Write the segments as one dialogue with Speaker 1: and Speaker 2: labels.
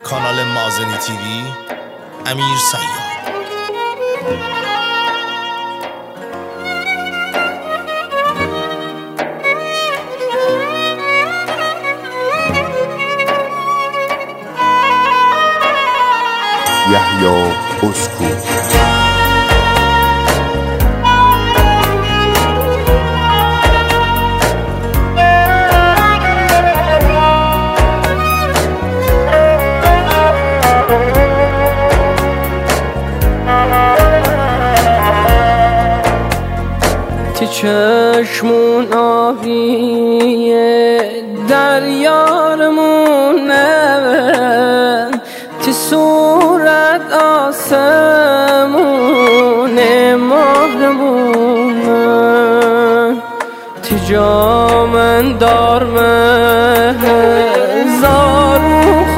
Speaker 1: کانال مازنی تیوی، امیر سیار.
Speaker 2: یحیی اسکو
Speaker 3: تی چشمون آبیه دریارمونه، تی صورت آسمونه مهرمونه، تی جامن دارمه زارو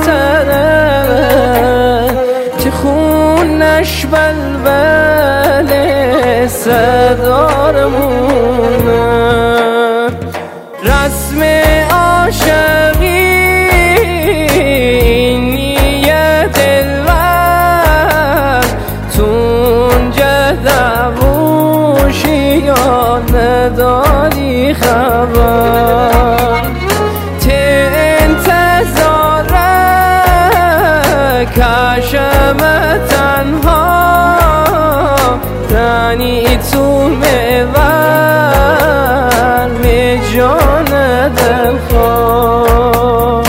Speaker 3: خاطره، تی خونش بلبله صدارمونه، رسم عاشقی نیه دلبر تون جدبوشی یا نداری خبر، تی انتظاره کشم تنها رانی تو میور می جان دلخواه.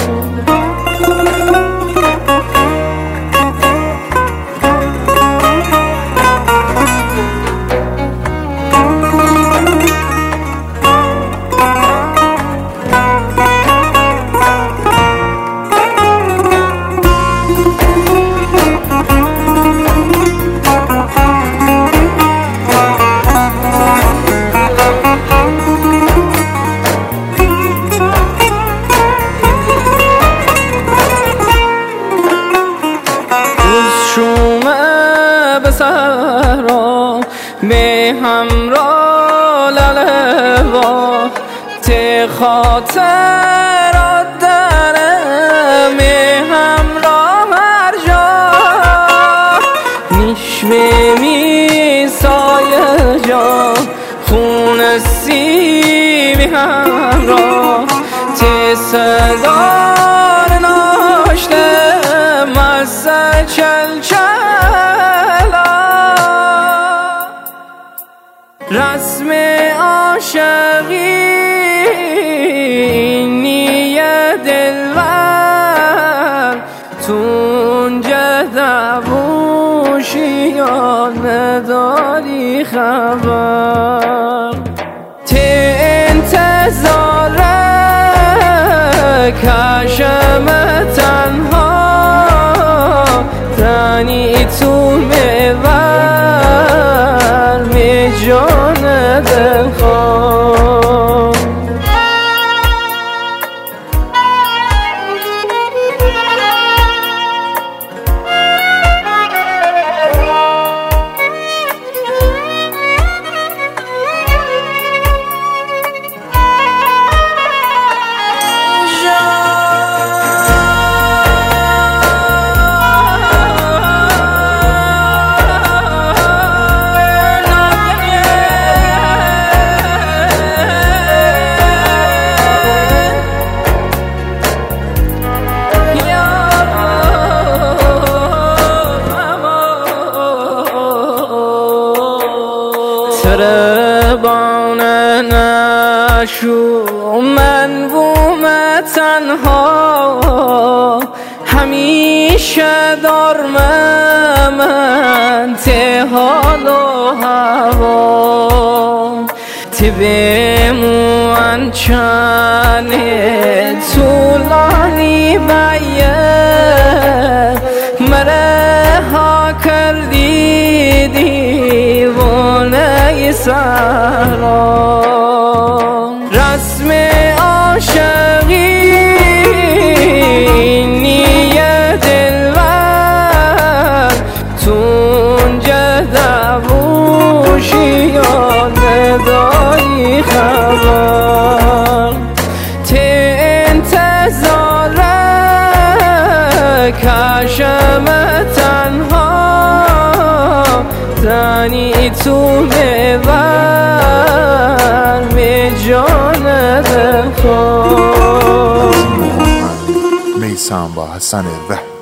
Speaker 3: به صحرا به همراه لالوا، تی خاطرات داره به همراه هر جا، نیشمه می سایه جا خون سیبی همراه، تی صدار ناشته مزه چل رسم عاشقی نیه دلبر تون جدبوشی یا نداری خبر، تی انتظاره کشم تنها رانی تو میور می جان دلخواه. تربانه نشو من بوم تنها، همیشه دارم من تی حال و هوا، تی بمون چنه طولانی بیه مره ها کردی دیوانه سهرا، رسم عاشقی نیه دلبر تون جدبوشی یا نداری خبر، تی انتظاره بکشم تنها تنی تو میبر به جان دل خود.
Speaker 2: میثم با حسن رحمی.